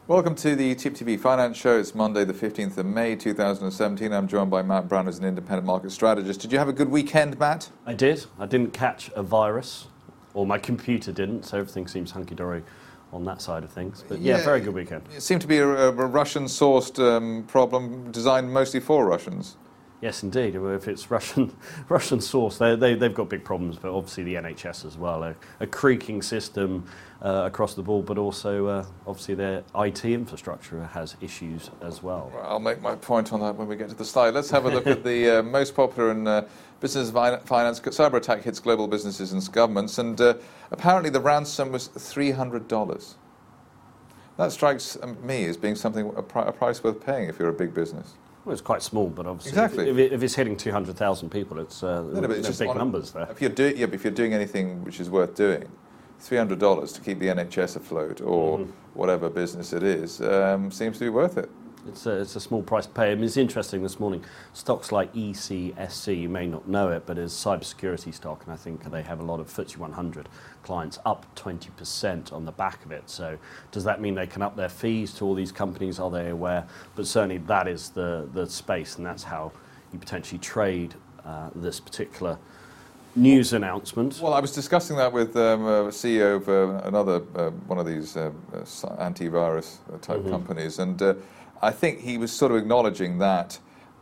Welcome to the Tip TV Finance Show. It's Monday, the 15th of May, 2017. I'm joined by Matt Brown, who's an independent market strategist. Did you have a good weekend, Matt? I did. I didn't catch a virus, or my computer didn't, so everything seems hunky-dory on that side of things. But yeah, very good weekend. It seemed to be a Russian-sourced problem designed mostly for Russians. Yes, indeed. If it's Russian source, they've got big problems, but obviously the NHS as well. A creaking system across the board, but also obviously their IT infrastructure has issues as well. I'll make my point on that when we get to the slide. Let's have a look at the most popular in business finance. Cyber attack hits global businesses and governments, and apparently the ransom was $300. That strikes me as being something a price worth paying if you're a big business. Well, it's quite small, but obviously, exactly. if it's hitting 200,000 people, it's big numbers there. If you're doing anything which is worth doing, $300 to keep the NHS afloat or whatever business it is seems to be worth it. It's a small price to pay. I mean, it's interesting this morning. Stocks like ECSC, you may not know it, but it's cybersecurity stock, and I think they have a lot of FTSE 100 clients, up 20% on the back of it. So does that mean they can up their fees to all these companies? Are they aware? But certainly that is the space, and that's how you potentially trade this particular news announcement. Well, I was discussing that with a CEO of another one of these antivirus type companies, and I think he was sort of acknowledging that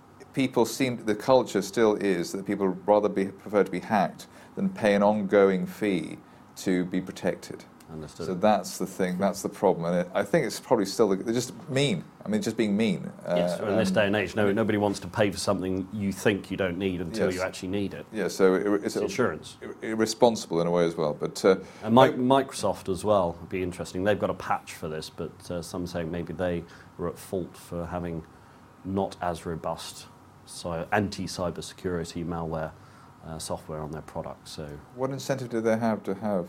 the culture still is that people rather prefer to be hacked than pay an ongoing fee to be protected. Understood. So that's the thing, that's the problem. And I think it's probably still, they're just mean. I mean, just being mean. Yes, in this day and age, nobody wants to pay for something you think you don't need until you actually need it. Yeah, so it's insurance. Irresponsible in a way as well. But and Microsoft as well would be interesting. They've got a patch for this, but some saying maybe they were at fault for having not as robust anti-cyber security malware software on their products. So, what incentive do they have to have?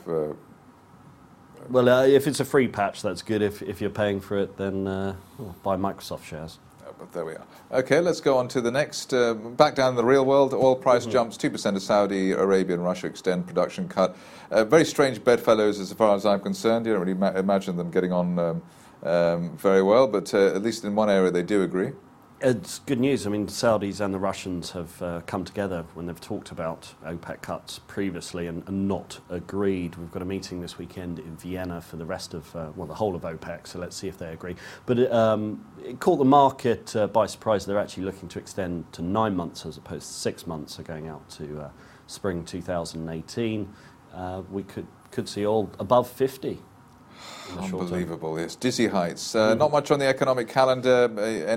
Well, if it's a free patch, that's good. If you're paying for it, then buy Microsoft shares. But there we are. Okay, let's go on to the next. Back down in the real world, oil price jumps 2% as Saudi Arabia and Russia extend production cut. Very strange bedfellows as far as I'm concerned. You don't really imagine them getting on very well, but at least in one area they do agree. It's good news. I mean, the Saudis and the Russians have come together when they've talked about OPEC cuts previously and not agreed. We've got a meeting this weekend in Vienna for the rest of, the whole of OPEC, so let's see if they agree. But it caught the market by surprise. They're actually looking to extend to 9 months as opposed to 6 months, so going out to spring 2018. We could see oil above 50. Unbelievable, yes. Dizzy heights. Not much on the economic calendar.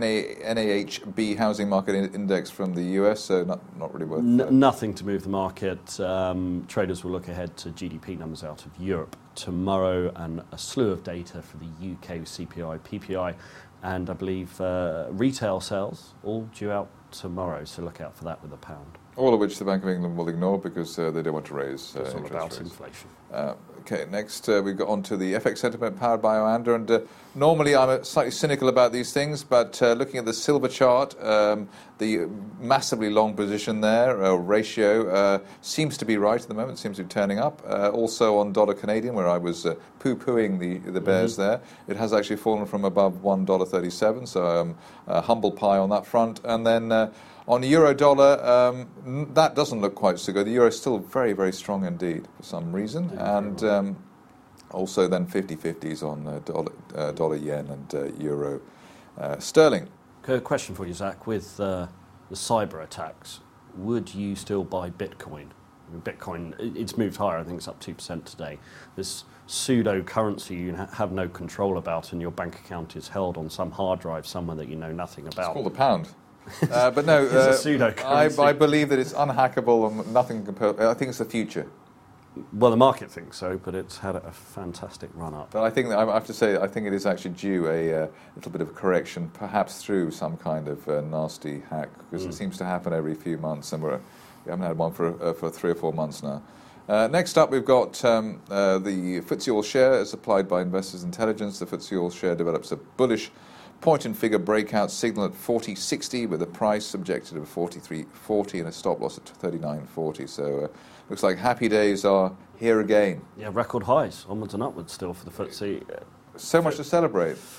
NAHB housing market index from the US, so not really worth nothing to move the market. Traders will look ahead to GDP numbers out of Europe tomorrow and a slew of data for the UK CPI, PPI, and I believe retail sales all due out tomorrow, so look out for that with the pound. All of which the Bank of England will ignore because they don't want to raise it's all interest about rates. Inflation. Okay, next we got on to the FX sentiment powered by Oanda, and normally I'm slightly cynical about these things, but looking at the silver chart, the massively long position there, ratio, seems to be right at the moment, seems to be turning up. Also on dollar Canadian, where I was poo-pooing the bears there, it has actually fallen from above $1.37, so humble pie on that front. And then on euro dollar, that doesn't look quite so good. The euro is still very, very strong indeed for some reason. And also then 50-50s on dollar yen and euro sterling. Question for you, Zach. With the cyber attacks, would you still buy Bitcoin? I mean, Bitcoin, it's moved higher. I think it's up 2% today. This pseudo currency you have no control about, and your bank account is held on some hard drive somewhere that you know nothing about. It's called a pound. But no, it's a pseudo-currency. I believe that it's unhackable and nothing can. I think it's the future. Well, the market thinks so, but it's had a fantastic run up. But I think I have to say, I think it is actually due a little bit of correction, perhaps through some kind of nasty hack, because it seems to happen every few months, and we haven't had one for 3 or 4 months now. Next up, we've got the FTSE All Share as applied by Investors Intelligence. The FTSE All Share develops a bullish point-and-figure breakout signal at 40.60 with a price objective of 43.40 and a stop loss at 39.40. So looks like happy days are here again. Yeah, record highs, onwards and upwards still for the FTSE. So much to celebrate.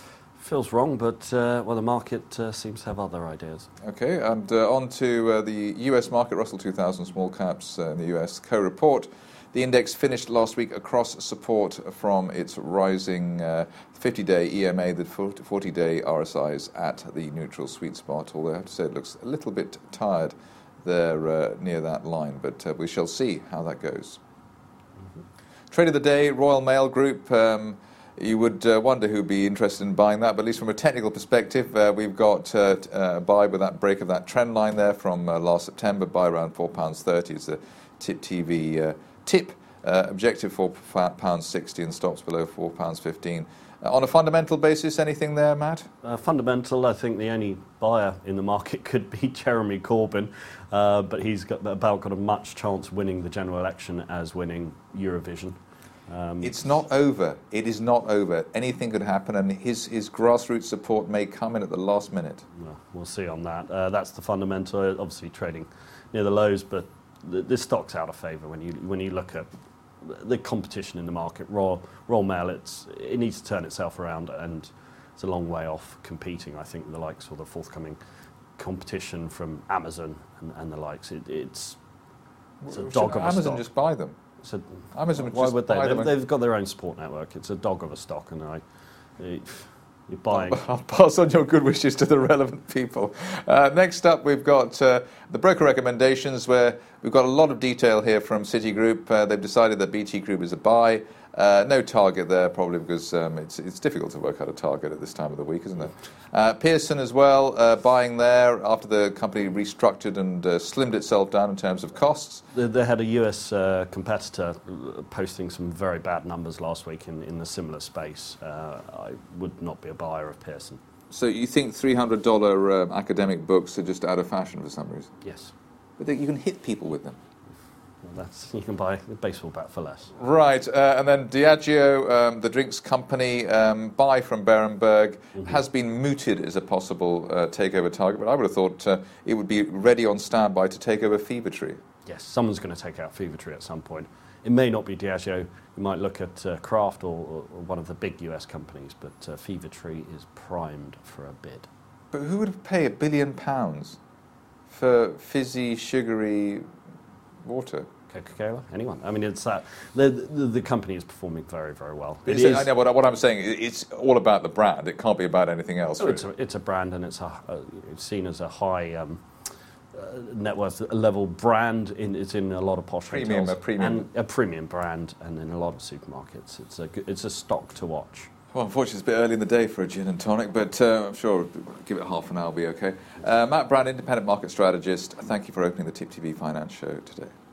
Feels wrong, but the market seems to have other ideas. Okay, and on to the US market, Russell 2000 small caps in the US co-report. The index finished last week across support from its rising 50-day EMA, the 40-day RSIs at the neutral sweet spot, although I have to say it looks a little bit tired there near that line, but we shall see how that goes. Trade of the day, Royal Mail Group. You would wonder who'd be interested in buying that, but at least from a technical perspective, we've got a buy with that break of that trend line there from last September, buy around £4.30 is the TIP TV tip. Objective £4.60 and stops below £4.15. On a fundamental basis, anything there, Matt? Fundamental, I think the only buyer in the market could be Jeremy Corbyn, but he's got a much chance of winning the general election as winning Eurovision. It's not over. It is not over. Anything could happen, and his grassroots support may come in at the last minute. Well, we'll see on that. That's the fundamental. Obviously, trading near the lows, but this stock's out of favour when you look at the competition in the market. Royal Mail, it needs to turn itself around, and it's a long way off competing. I think the likes of the forthcoming competition from Amazon and the likes. It's a dog of a Amazon stock. Just buy them. Amazon Why just would they? buy them. They've got their own sport network. It's a dog of a stock, and you're buying. I'll pass on your good wishes to the relevant people. Next up, we've got the broker recommendations, where we've got a lot of detail here from Citigroup. They've decided that BT Group is a buy. No target there, probably because it's difficult to work out a target at this time of the week, isn't it? Pearson as well, buying there after the company restructured and slimmed itself down in terms of costs. They had a US competitor posting some very bad numbers last week in the similar space. I would not be a buyer of Pearson. So you think $300 academic books are just out of fashion for some reason? Yes. But you can hit people with them. Well, you can buy a baseball bat for less. Right, and then Diageo, the drinks company, buy from Berenberg, has been mooted as a possible takeover target, but I would have thought it would be ready on standby to take over Fever-Tree. Yes, someone's going to take out Fever-Tree at some point. It may not be Diageo. You might look at Kraft or one of the big US companies, but Fever-Tree is primed for a bid. But who would pay £1 billion for fizzy, sugary water? Coca-Cola? Anyone? I mean, it's that the company is performing very, very well. I know what I'm saying. It's all about the brand. It can't be about anything else. Really. It's a brand, and it's seen as a high net worth level brand. It's in a lot of posh hotels. And a premium brand, and in a lot of supermarkets. It's a stock to watch. Well, unfortunately, it's a bit early in the day for a gin and tonic, but I'm sure give it half an hour, will be okay. Matt Brown, independent market strategist. Thank you for opening the TIP TV Finance show today.